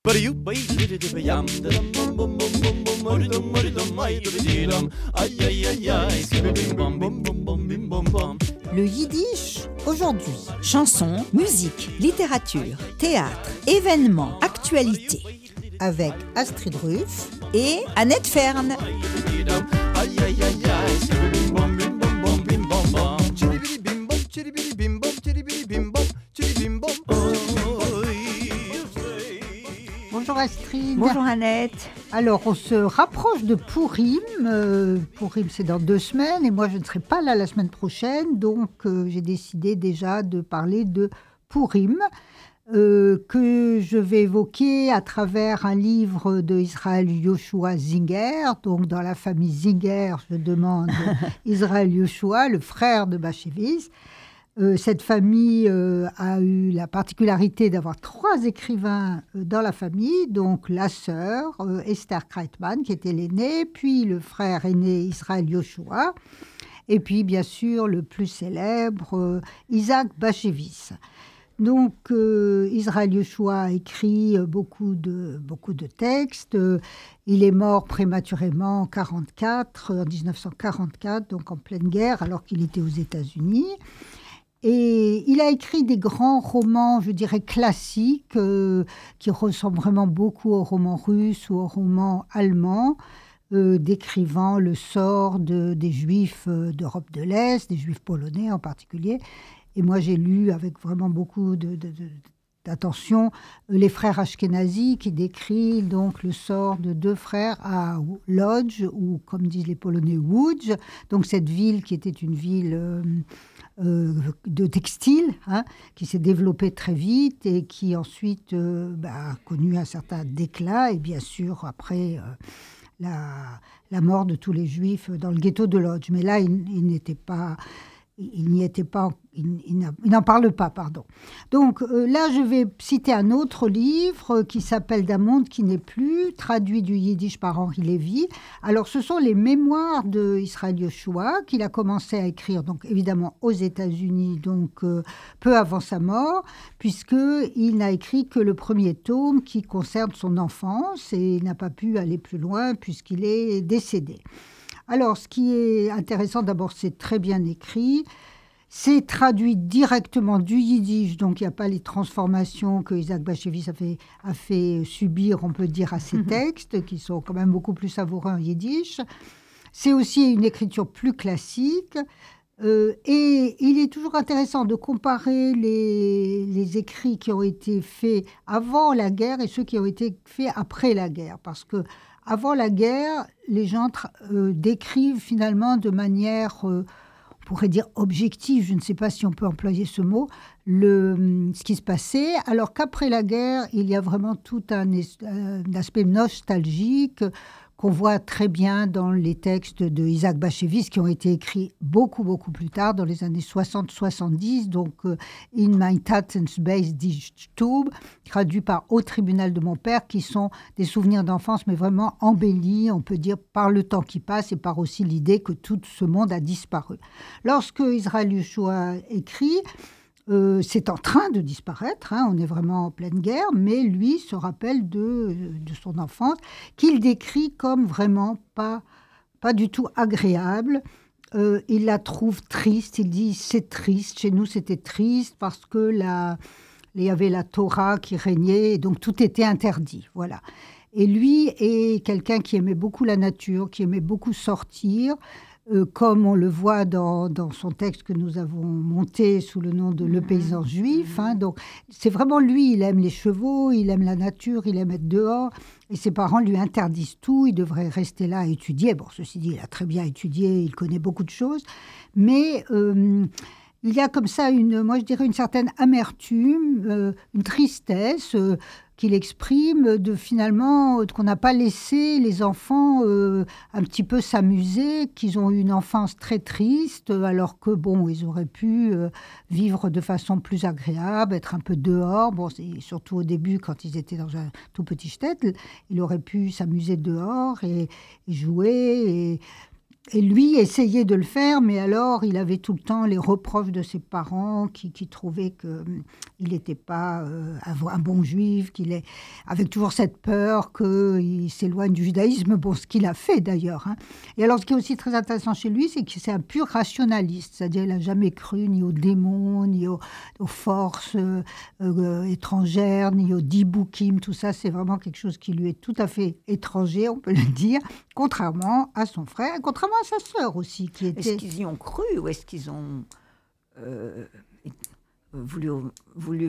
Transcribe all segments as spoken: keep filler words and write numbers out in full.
Le yiddish aujourd'hui. Chansons, musique, littérature, théâtre, événements, actualités. Avec Astrid Ruff et Annette Fern. Bonjour Astrid. Bonjour Annette. Alors on se rapproche de Pourim. Euh, Pourim c'est dans deux semaines et moi je ne serai pas là la semaine prochaine. Donc euh, j'ai décidé déjà de parler de Pourim euh, que je vais évoquer à travers un livre de Israël Yoshua Zinger. Donc dans la famille Zinger, je demande Israël Yoshua, le frère de Bashevis. Euh, cette famille euh, a eu la particularité d'avoir trois écrivains euh, dans la famille, donc la sœur euh, Esther Kreitman, qui était l'aînée, puis le frère aîné Israël Yoshua, et puis bien sûr le plus célèbre euh, Isaac Bashevis. Donc euh, Israël Yoshua a écrit euh, beaucoup, de, beaucoup de textes. Euh, il est mort prématurément en quarante-quatre, en dix-neuf cent quarante-quatre, donc en pleine guerre, alors qu'il était aux États-Unis. Et il a écrit des grands romans, je dirais classiques, euh, qui ressemblent vraiment beaucoup aux romans russes ou aux romans allemands, euh, décrivant le sort de, des Juifs euh, d'Europe de l'Est, des Juifs polonais en particulier. Et moi, j'ai lu avec vraiment beaucoup de, de, de, d'attention euh, les frères Ashkenazi, qui décrivent donc le sort de deux frères à Lodz, ou comme disent les Polonais, Łódź, donc cette ville qui était une ville... Euh, Euh, de textile, hein, qui s'est développé très vite et qui ensuite euh, bah, a connu un certain déclin, et bien sûr après euh, la, la mort de tous les Juifs dans le ghetto de Lodz. Mais là, il, il n'était pas... Il n'y était pas, il, il, il n'en parle pas, pardon. Donc euh, là, je vais citer un autre livre qui s'appelle D'un monde qui n'est plus, traduit du yiddish par Henri Lévy. Alors, ce sont les mémoires de Israël Yoshua qu'il a commencé à écrire, donc évidemment aux États-Unis, donc euh, peu avant sa mort, puisqu'il n'a écrit que le premier tome qui concerne son enfance et il n'a pas pu aller plus loin puisqu'il est décédé. Alors, ce qui est intéressant, d'abord, c'est très bien écrit. C'est traduit directement du yiddish, donc il n'y a pas les transformations que Isaac Bashevis a fait, a fait subir, on peut dire, à ses textes, qui sont quand même beaucoup plus savoureux en yiddish. C'est aussi une écriture plus classique. Euh, et il est toujours intéressant de comparer les, les écrits qui ont été faits avant la guerre et ceux qui ont été faits après la guerre, parce que avant la guerre, les gens euh, décrivent finalement de manière, euh, on pourrait dire objective, je ne sais pas si on peut employer ce mot, le, ce qui se passait, alors qu'après la guerre, il y a vraiment tout un, un aspect nostalgique qu'on voit très bien dans les textes de Isaac Bashevis qui ont été écrits beaucoup, beaucoup plus tard, dans les années soixante soixante-dix, donc euh, « In mein Tatensbeis die Stube », traduit par « Au tribunal de mon père », qui sont des souvenirs d'enfance, mais vraiment embellis, on peut dire, par le temps qui passe et par aussi l'idée que tout ce monde a disparu. Lorsque Israël Yoshua écrit, Euh, c'est en train de disparaître, hein, on est vraiment en pleine guerre, mais lui se rappelle de, de son enfance, qu'il décrit comme vraiment pas, pas du tout agréable. Euh, il la trouve triste, il dit c'est triste, chez nous c'était triste parce que la, il y avait la Torah qui régnait, et donc tout était interdit, voilà. Et lui est quelqu'un qui aimait beaucoup la nature, qui aimait beaucoup sortir, Euh, comme on le voit dans, dans son texte que nous avons monté sous le nom de Le paysan juif. Hein. Donc, c'est vraiment lui, il aime les chevaux, il aime la nature, il aime être dehors. Et ses parents lui interdisent tout, il devrait rester là à étudier. Bon, ceci dit, il a très bien étudié, il connaît beaucoup de choses. Mais euh, il y a comme ça, une, moi je dirais, une certaine amertume, euh, une tristesse euh, qu'il exprime de finalement, qu'on n'a pas laissé les enfants euh, un petit peu s'amuser, qu'ils ont eu une enfance très triste, alors que bon, ils auraient pu euh, vivre de façon plus agréable, être un peu dehors. Bon, c'est surtout au début, quand ils étaient dans un tout petit shtetl, il aurait pu s'amuser dehors et, et jouer et et lui essayait de le faire, mais alors il avait tout le temps les reproches de ses parents qui, qui trouvaient qu'il n'était pas euh, un bon juif, qu'il est, avec toujours cette peur qu'il s'éloigne du judaïsme, bon, ce qu'il a fait d'ailleurs. Hein. Et alors ce qui est aussi très intéressant chez lui, c'est que c'est un pur rationaliste, c'est-à-dire il n'a jamais cru ni aux démons, ni aux, aux forces euh, euh, étrangères, ni aux dibukim, tout ça, c'est vraiment quelque chose qui lui est tout à fait étranger, on peut le dire, contrairement à son frère, contrairement à sa sœur aussi, qui était... Est-ce qu'ils y ont cru ou est-ce qu'ils ont euh, voulu, voulu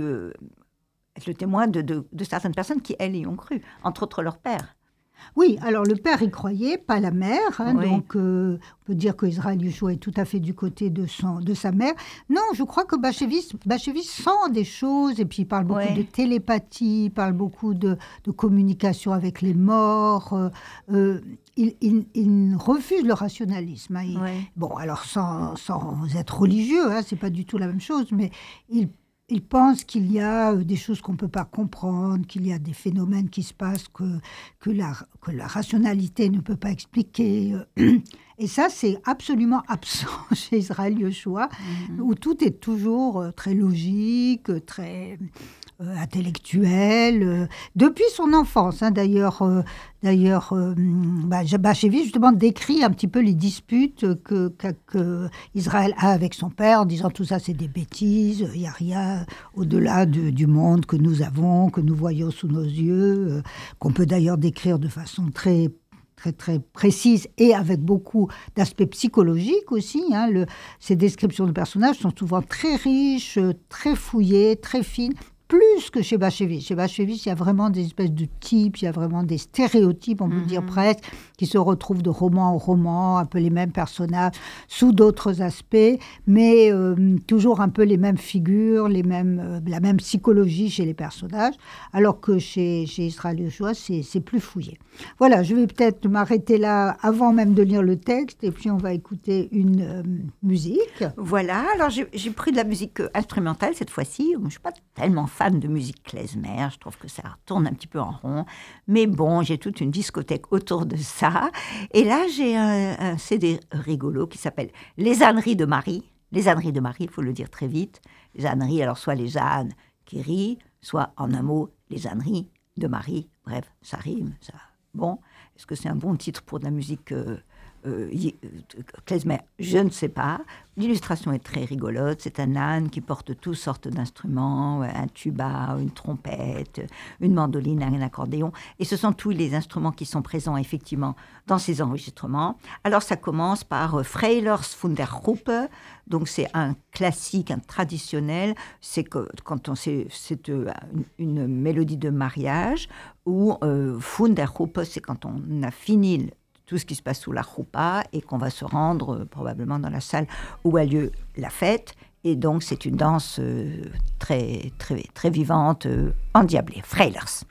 être le témoin de, de, de certaines personnes qui, elles, y ont cru, entre autres leur père? Oui, alors le père y croyait, pas la mère. Hein, oui. Donc, euh, on peut dire qu'Israël Yeshua est tout à fait du côté de, son, de sa mère. Non, je crois que Bashevis, Bashevis sent des choses, et puis il parle beaucoup oui. de télépathie, il parle beaucoup de, de communication avec les morts. Euh, euh, il, il, il refuse le rationalisme. Hein, il, oui. Bon, alors sans, sans être religieux, hein, c'est pas du tout la même chose, mais il Il pense qu'il y a des choses qu'on ne peut pas comprendre, qu'il y a des phénomènes qui se passent que, que, la, que la rationalité ne peut pas expliquer. Et ça, c'est absolument absent chez Israël Yeshua, mm-hmm. où tout est toujours très logique, très euh, intellectuel, euh, depuis son enfance. Hein, d'ailleurs, euh, d'ailleurs euh, bah, Bashevis, justement, décrit un petit peu les disputes que, que, que Israël a avec son père, en disant tout ça, c'est des bêtises, il n'y a rien au-delà de, du monde que nous avons, que nous voyons sous nos yeux, euh, qu'on peut d'ailleurs décrire de façon très très, très précise et avec beaucoup d'aspects psychologiques aussi. Hein. Le, ces descriptions de personnages sont souvent très riches, très fouillées, très fines, plus que chez Bashevis. Chez Bashevis, il y a vraiment des espèces de types, il y a vraiment des stéréotypes, on peut mm-hmm. dire presque, qui se retrouvent de roman en roman, un peu les mêmes personnages, sous d'autres aspects, mais euh, toujours un peu les mêmes figures, les mêmes, euh, la même psychologie chez les personnages, alors que chez, chez Israël Yeshua, c'est, c'est plus fouillé. Voilà, je vais peut-être m'arrêter là avant même de lire le texte, et puis on va écouter une euh, musique. Voilà, alors j'ai, j'ai pris de la musique instrumentale cette fois-ci. Je ne suis pas tellement fan de musique klezmer, je trouve que ça tourne un petit peu en rond, mais bon, j'ai toute une discothèque autour de ça, et là j'ai un, un C D rigolo qui s'appelle Les âneries de Marie, les âneries de Marie, il faut le dire très vite, les âneries, alors soit les ânes qui rient, soit en un mot, les âneries de Marie, bref, ça rime, ça, bon, est-ce que c'est un bon titre pour de la musique euh, Euh, klezmer, je ne sais pas. L'illustration est très rigolote. C'est un âne qui porte toutes sortes d'instruments, un tuba, une trompette, une mandoline, un accordéon. Et ce sont tous les instruments qui sont présents effectivement dans ces enregistrements. Alors ça commence par euh, Freilers von der Ruppe. Donc c'est un classique, un traditionnel. C'est que quand on c'est, c'est euh, une, une mélodie de mariage. Ou euh, von der Ruppe, c'est quand on a fini tout ce qui se passe sous la choupa et qu'on va se rendre euh, probablement dans la salle où a lieu la fête. Et donc, c'est une danse euh, très, très, très vivante, euh, endiablée. Freilers.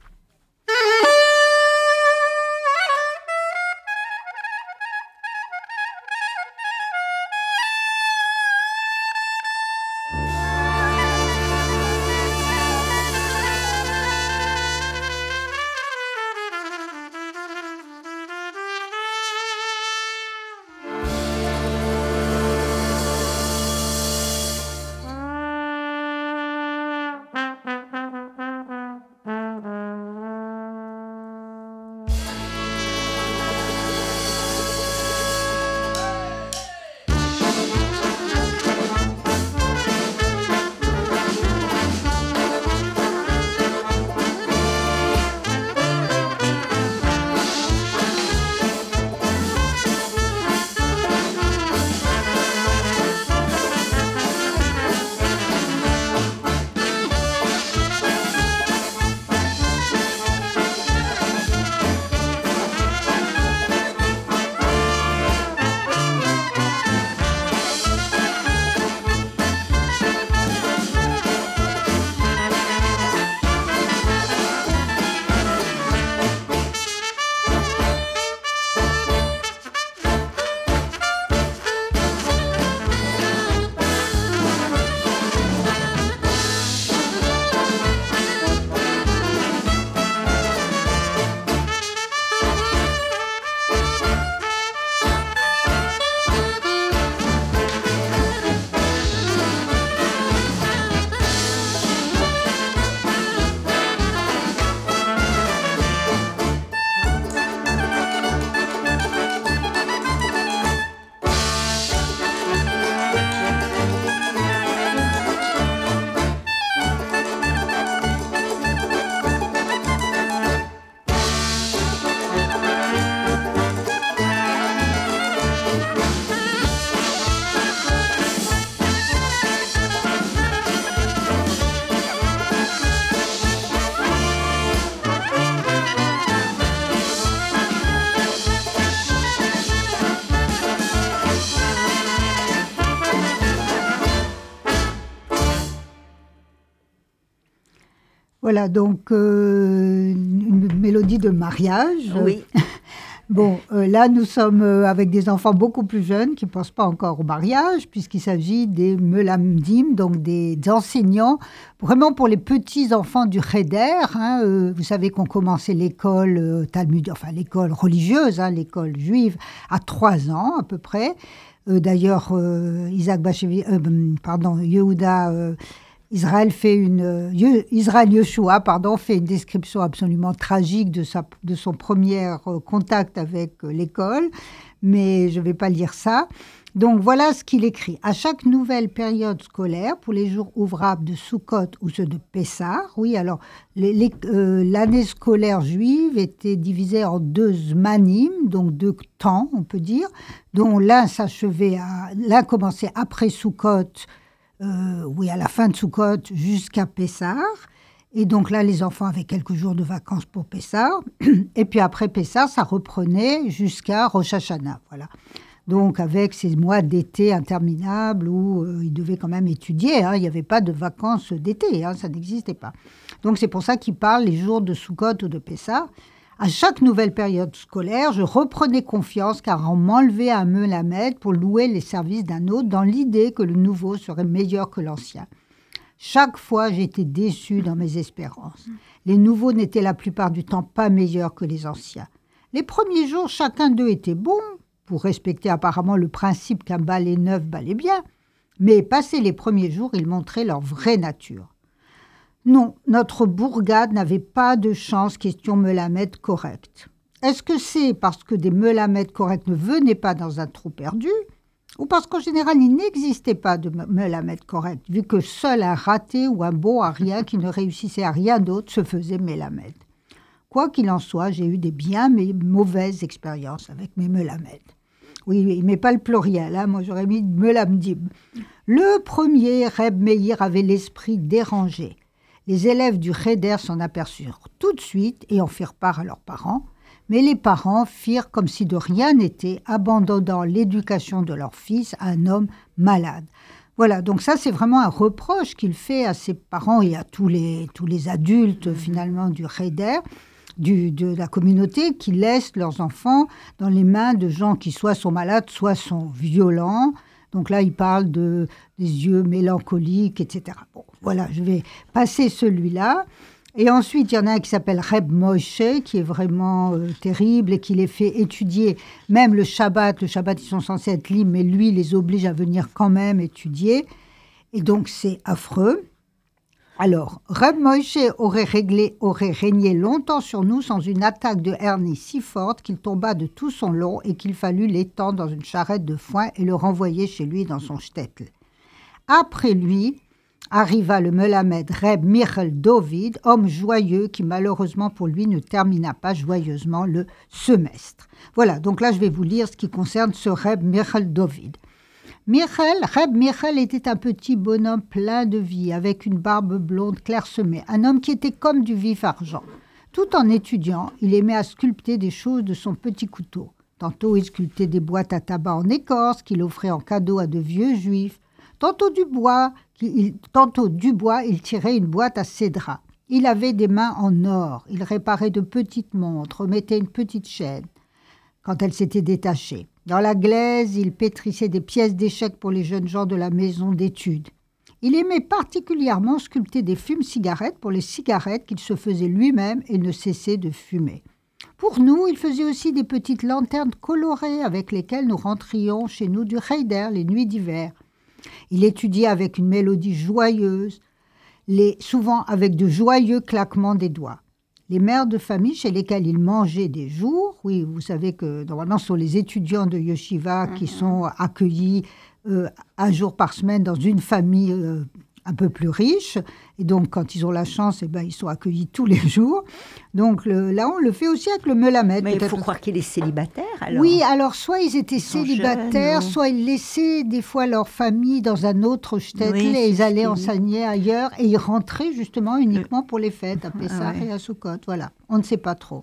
Voilà, donc euh, une mélodie de mariage. Oui. Bon, euh, là, nous sommes euh, avec des enfants beaucoup plus jeunes qui ne pensent pas encore au mariage, puisqu'il s'agit des melamdim, donc des, des enseignants, vraiment pour les petits-enfants du Cheder. Hein, euh, vous savez qu'on commençait l'école euh, Talmud, enfin l'école religieuse, hein, l'école juive, à trois ans à peu près. Euh, d'ailleurs, euh, Isaac Bashevi, euh, pardon, Yehuda... Euh, Israël fait une Israël Yeshua, pardon, fait une description absolument tragique de sa de son premier contact avec l'école, mais je ne vais pas lire ça. Donc voilà ce qu'il écrit. À chaque nouvelle période scolaire, pour les jours ouvrables de Sukkot ou ceux de Pessah, oui, alors les, les, euh, l'année scolaire juive était divisée en deux zmanim, donc deux temps, on peut dire, dont l'un s'achevait, à, l'un commençait après Sukkot. Euh, oui, à la fin de Sukkot jusqu'à Pessah. Et donc là, les enfants avaient quelques jours de vacances pour Pessah. Et puis après Pessah, ça reprenait jusqu'à Rosh Hashanah. Voilà. Donc avec ces mois d'été interminables où euh, ils devaient quand même étudier. Hein. Il n'y avait pas de vacances d'été, hein, ça n'existait pas. Donc c'est pour ça qu'ils parlent les jours de Sukkot ou de Pessah. À chaque nouvelle période scolaire, je reprenais confiance car on m'enlevait un melamed pour louer les services d'un autre dans l'idée que le nouveau serait meilleur que l'ancien. Chaque fois, j'étais déçue dans mes espérances. Les nouveaux n'étaient la plupart du temps pas meilleurs que les anciens. Les premiers jours, chacun d'eux était bon, pour respecter apparemment le principe qu'un balai neuf balait bien. Mais passés les premiers jours, ils montraient leur vraie nature. Non, notre bourgade n'avait pas de chance question melamed correct. Est-ce que c'est parce que des melamed corrects ne venaient pas dans un trou perdu ou parce qu'en général, il n'existait pas de melamed correct, vu que seul un raté ou un bon à rien qui ne réussissait à rien d'autre se faisait melamed. Quoi qu'il en soit, j'ai eu des bien mais mauvaises expériences avec mes melamed. Oui, oui, mais pas le pluriel, hein, moi j'aurais mis melamdim. Le premier, Reb Meir, avait l'esprit dérangé. Les élèves du Cheder s'en aperçurent tout de suite et en firent part à leurs parents, mais les parents firent comme si de rien n'était, abandonnant l'éducation de leur fils à un homme malade. Voilà, donc ça c'est vraiment un reproche qu'il fait à ses parents et à tous les, tous les adultes finalement du Cheder, du, de la communauté, qui laissent leurs enfants dans les mains de gens qui soit sont malades, soit sont violents. Donc là, il parle de, des yeux mélancoliques, et cetera. Bon, voilà, je vais passer celui-là. Et ensuite, il y en a un qui s'appelle Reb Moshe, qui est vraiment euh, terrible et qui les fait étudier. Même le Shabbat, le Shabbat, ils sont censés être libres, mais lui, il les oblige à venir quand même étudier. Et donc, c'est affreux. Alors, Reb Moshe aurait, réglé, aurait régné longtemps sur nous sans une attaque de hernie si forte qu'il tomba de tout son long et qu'il fallut l'étendre dans une charrette de foin et le renvoyer chez lui dans son shtetl. Après lui, arriva le melamed Reb Michel Dovid, homme joyeux qui malheureusement pour lui ne termina pas joyeusement le semestre. Voilà, donc là je vais vous lire ce qui concerne ce Reb Michel Dovid. Michel, Reb Michel était un petit bonhomme plein de vie, avec une barbe blonde clairsemée, un homme qui était comme du vif argent. Tout en étudiant, il aimait à sculpter des choses de son petit couteau. Tantôt, il sculptait des boîtes à tabac en écorce qu'il offrait en cadeau à de vieux juifs. Tantôt du bois, il, tantôt du bois, il tirait une boîte à cédra. Il avait des mains en or. Il réparait de petites montres, remettait une petite chaîne quand elle s'était détachée. Dans la glaise, il pétrissait des pièces d'échecs pour les jeunes gens de la maison d'études. Il aimait particulièrement sculpter des fumes-cigarettes pour les cigarettes qu'il se faisait lui-même et ne cessait de fumer. Pour nous, il faisait aussi des petites lanternes colorées avec lesquelles nous rentrions chez nous du Cheder les nuits d'hiver. Il étudiait avec une mélodie joyeuse, les, souvent avec de joyeux claquements des doigts. Les mères de famille chez lesquelles il mangeait des jours, oui, vous savez que normalement ce sont les étudiants de Yeshiva qui sont accueillis euh, un jour par semaine dans une famille euh, un peu plus riche. Et donc, quand ils ont la chance, eh ben, ils sont accueillis tous les jours. Donc le, là, on le fait aussi avec le melamed. Mais il faut croire qu'il est célibataire, alors. Oui, alors soit ils étaient ils célibataires, jeunes, soit ils laissaient des fois leur famille dans un autre shtetl oui, et ils allaient c'est enseigner ailleurs et ils rentraient justement uniquement pour les fêtes, à Pessah ah ouais. et à Sukkot. Voilà, on ne sait pas trop.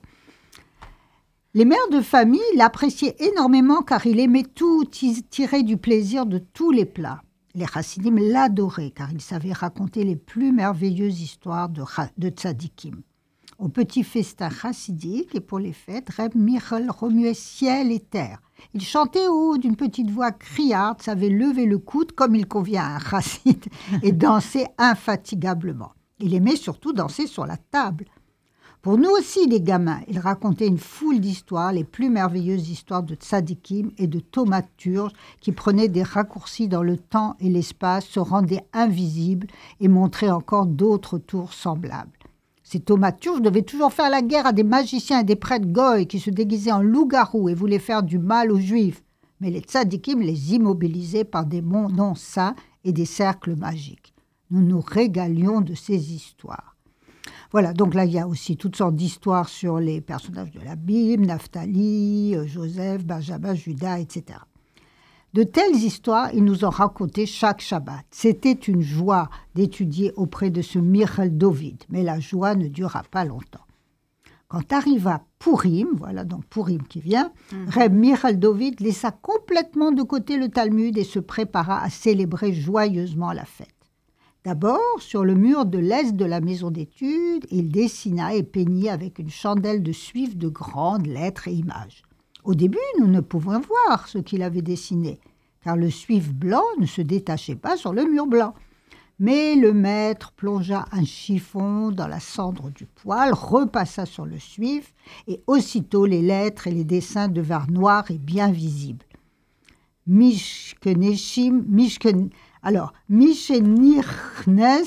Les mères de famille l'appréciaient énormément car il aimait tout, tirer du plaisir de tous les plats. Les chassidim l'adoraient car il savait raconter les plus merveilleuses histoires de, de tzadikim. Au petit festin chassidique et pour les fêtes, Reb Michal remuait ciel et terre. Il chantait haut d'une petite voix criarde, savait lever le coude comme il convient à un chassid et danser infatigablement. Il aimait surtout danser sur la table. Pour nous aussi, les gamins, il racontait une foule d'histoires, les plus merveilleuses histoires de tzadikim et de thaumaturges qui prenaient des raccourcis dans le temps et l'espace, se rendaient invisibles et montraient encore d'autres tours semblables. Ces thaumaturges devaient toujours faire la guerre à des magiciens et des prêtres goy qui se déguisaient en loups-garous et voulaient faire du mal aux juifs. Mais les tzadikim les immobilisaient par des noms saints et des cercles magiques. Nous nous régalions de ces histoires. Voilà, donc là, il y a aussi toutes sortes d'histoires sur les personnages de la Bible, Naphtali, Joseph, Benjamin, Judas, et cetera. De telles histoires, ils nous ont raconté chaque Shabbat. C'était une joie d'étudier auprès de ce Michal David, mais la joie ne dura pas longtemps. Quand arriva Purim, voilà donc Purim qui vient, mmh. Reb Michal David laissa complètement de côté le Talmud et se prépara à célébrer joyeusement la fête. D'abord, sur le mur de l'est de la maison d'études, il dessina et peignit avec une chandelle de suif de grandes lettres et images. Au début, nous ne pouvions voir ce qu'il avait dessiné, car le suif blanc ne se détachait pas sur le mur blanc. Mais le maître plongea un chiffon dans la cendre du poêle, repassa sur le suif, et aussitôt les lettres et les dessins devinrent noirs et bien visibles. Mishkeneshim, Mishken... Alors, Mishenichnes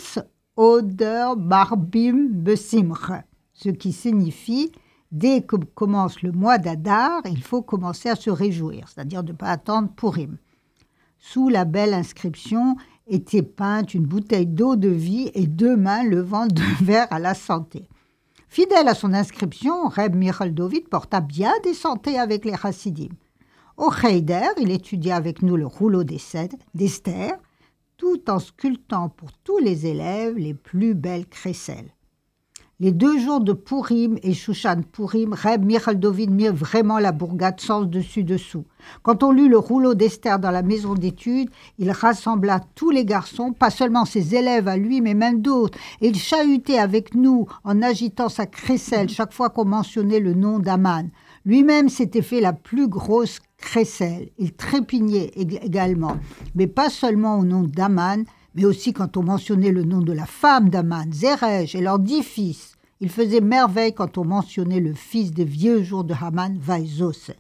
Oder Barbim Besimche, ce qui signifie dès que commence le mois d'Adar, il faut commencer à se réjouir, c'est-à-dire de ne pas attendre Purim. Sous la belle inscription était peinte une bouteille d'eau de vie et deux mains levant deux verres à la santé. Fidèle à son inscription, Reb Michal David porta bien des santés avec les chassidim. Au Cheder, il étudia avec nous le rouleau d'Esther, tout en sculptant pour tous les élèves les plus belles crécelles. Les deux jours de Purim et Shushan Purim, Reb Michal David mit vraiment la bourgade sens dessus-dessous. Quand on lut le rouleau d'Esther dans la maison d'études, il rassembla tous les garçons, pas seulement ses élèves à lui, mais même d'autres, et il chahutait avec nous en agitant sa crécelle chaque fois qu'on mentionnait le nom d'Aman. Lui-même s'était fait la plus grosse crécelle. Il trépignait également, mais pas seulement au nom d'Aman, mais aussi quand on mentionnait le nom de la femme d'Aman, Zerej, et leurs dix fils. Il faisait merveille quand on mentionnait le fils des vieux jours de Haman, Vaizose.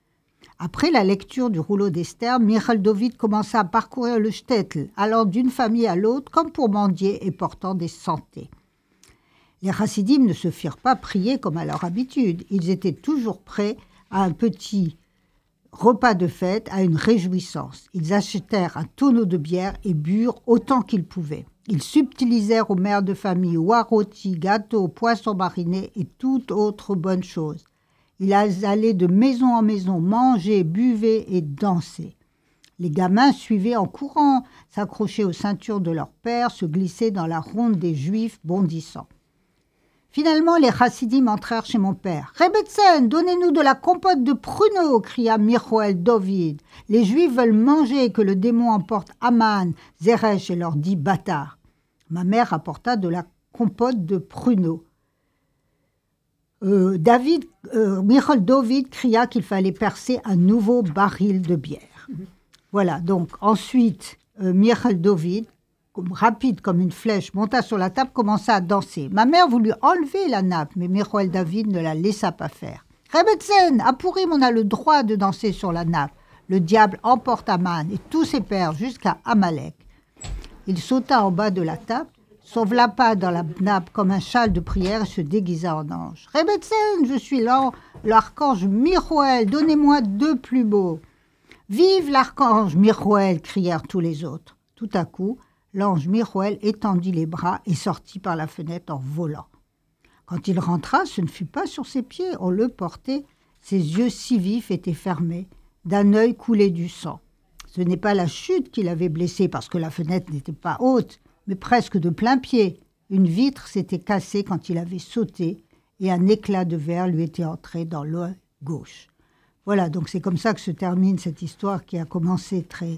Après la lecture du rouleau d'Esther, Michal David commença à parcourir le shtetl, allant d'une famille à l'autre comme pour mendier et portant des santés. Les chassidim ne se firent pas prier comme à leur habitude. Ils étaient toujours prêts à un petit repas de fête, à une réjouissance. Ils achetèrent un tonneau de bière et burent autant qu'ils pouvaient. Ils subtilisèrent aux mères de famille rôtis, gâteaux, poissons marinés et toute autre bonne chose. Ils allaient de maison en maison, manger, buvaient et danser. Les gamins suivaient en courant, s'accrochaient aux ceintures de leur père, se glissaient dans la ronde des juifs bondissants. Finalement, les chassidim entrèrent chez mon père. « Rebbetzin, donnez-nous de la compote de pruneaux !» cria Michal David. « Les Juifs veulent manger et que le démon emporte Aman, Zeresh et leurs dix bâtards. » Ma mère apporta de la compote de pruneaux. Euh, David, euh, Michal David cria qu'il fallait percer un nouveau baril de bière. Mm-hmm. Voilà, donc ensuite, euh, Michal David, rapide comme une flèche, monta sur la table, commença à danser. Ma mère voulut enlever la nappe, mais Michal David ne la laissa pas faire. « Rebbetzin, à Purim, on a le droit de danser sur la nappe. Le diable emporte Aman et tous ses pères jusqu'à Amalek. » Il sauta en bas de la table, s'enveloppa dans la nappe comme un châle de prière et se déguisa en ange. « Rebbetzin, je suis l'archange Michal, donnez-moi deux plus beaux. »« Vive l'archange Michal !» crièrent tous les autres. Tout à coup, l'ange Michal étendit les bras et sortit par la fenêtre en volant. Quand il rentra, ce ne fut pas sur ses pieds, on le portait. Ses yeux si vifs étaient fermés, d'un œil coulait du sang. Ce n'est pas la chute qui l'avait blessé, parce que la fenêtre n'était pas haute, mais presque de plein pied. Une vitre s'était cassée quand il avait sauté, et un éclat de verre lui était entré dans l'œil gauche. Voilà, donc c'est comme ça que se termine cette histoire qui a commencé très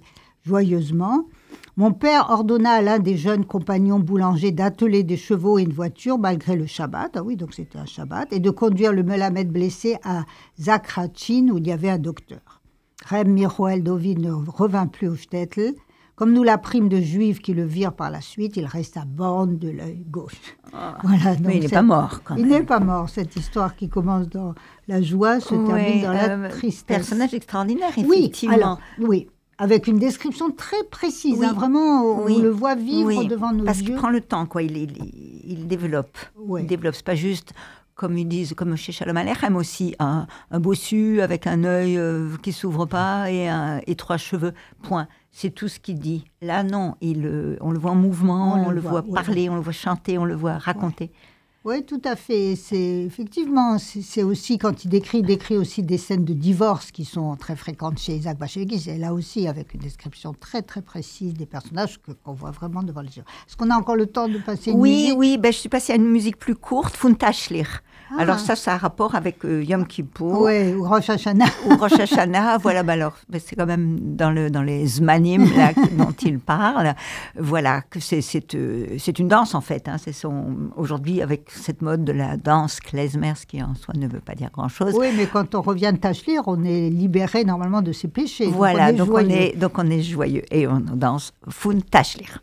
joyeusement. Mon père ordonna à l'un des jeunes compagnons boulangers d'atteler des chevaux et une voiture malgré le Shabbat, ah oui, donc c'était un Shabbat, et de conduire le Melamed blessé à Zakratchin où il y avait un docteur. Reb Miroel Dovid ne revint plus au shtetl. Comme nous l'apprîmes de juifs qui le virent par la suite, il resta borgne de l'œil gauche. Ah, voilà, donc mais il n'est cette... pas mort quand même. Il n'est pas mort. Cette histoire qui commence dans la joie se termine Oui, dans la euh, tristesse. Personnage extraordinaire, Oui, effectivement. alors, oui, avec une description très précise. Oui. Hein, vraiment, on Oui. le voit vivre Oui, devant nos parce yeux. qu'il prend le temps, quoi. Il, il, il développe. Ouais. Il développe. C'est pas juste, comme ils disent, comme chez Shalom Aleichem aussi, un, un bossu avec un œil euh, qui s'ouvre pas et, un, et trois cheveux. Point. C'est tout ce qu'il dit. Là, non. Il, euh, on le voit en mouvement, on, on le, le voit, voit parler, ouais. on le voit chanter, on le voit raconter. Oui, ouais, tout à fait. C'est effectivement, c'est, c'est aussi quand il décrit, il décrit aussi des scènes de divorce qui sont très fréquentes chez Isaac Bashevis. Et là aussi, avec une description très très précise des personnages que, qu'on voit vraiment devant les yeux. Est-ce qu'on a encore le temps de passer une oui, musique ? Oui, oui. Ben, je ne sais pas s'il y a une musique plus courte. Funtashlir. Ah. Alors ça, ça a rapport avec euh, Yom Kippour. Oui, ou Rosh Hashanah. Ou Rosh Hashanah, voilà, bah alors, bah c'est quand même dans, le, dans les Zmanim là, dont il parle. Voilà, que c'est, c'est, euh, c'est une danse en fait. Hein, c'est son, aujourd'hui, avec cette mode de la danse klezmer, ce qui en soi ne veut pas dire grand-chose. Oui, mais quand on revient de Tachlir, on est libéré normalement de ses péchés. Voilà, donc on est, donc on est, donc on est joyeux. Et on danse Fun Tachlir.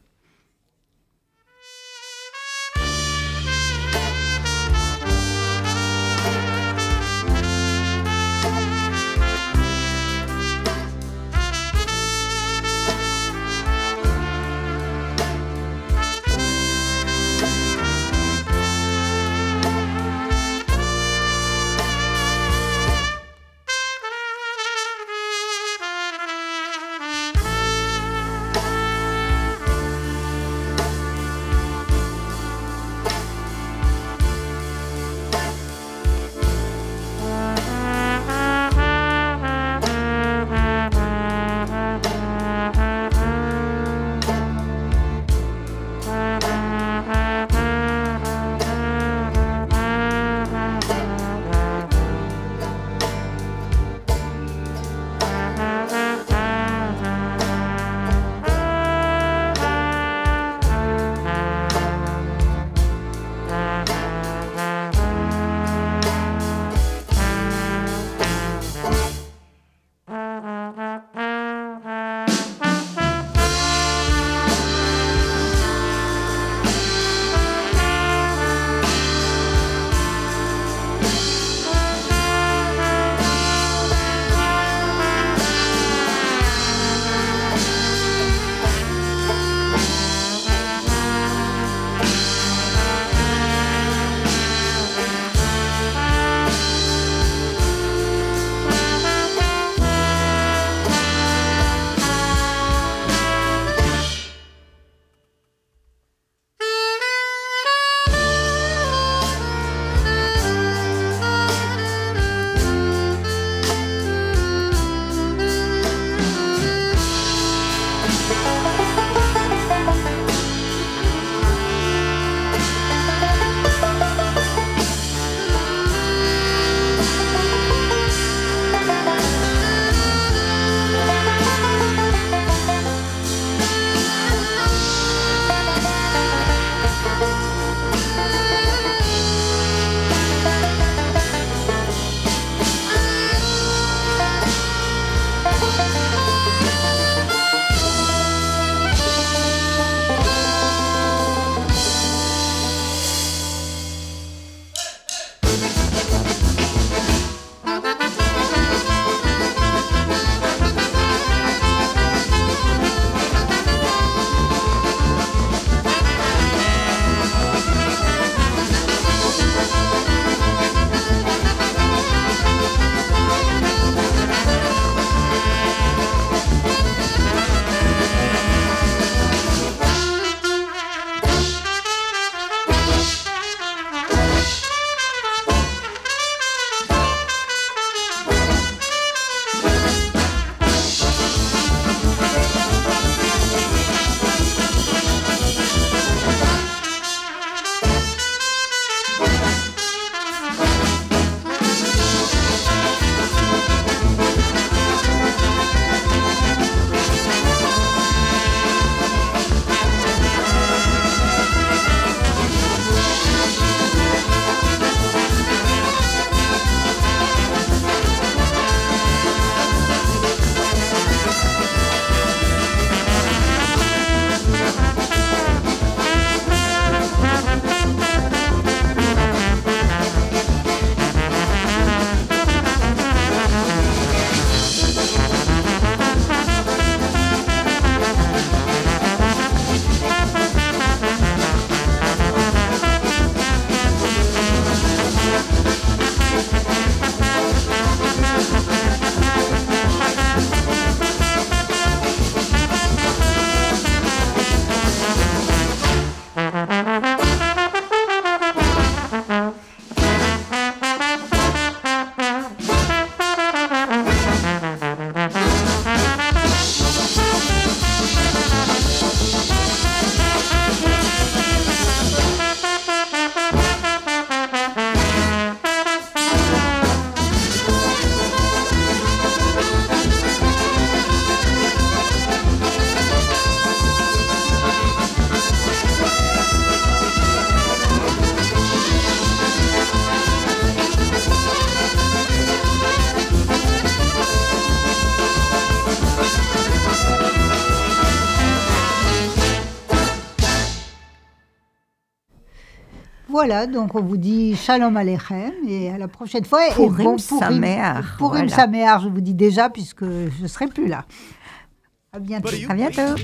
Voilà, donc on vous dit Shalom Aleichem et à la prochaine fois. Purim et bon, Sameach, Purim voilà. Sameach, je vous dis déjà puisque je ne serai plus là. À bientôt. À bientôt.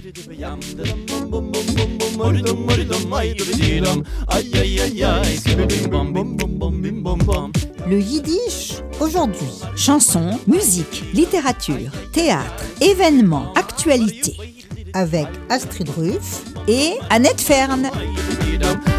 Le yiddish aujourd'hui. Chansons, musique, littérature, théâtre, événements, actualités. Avec Astrid Ruff et Annette Fern.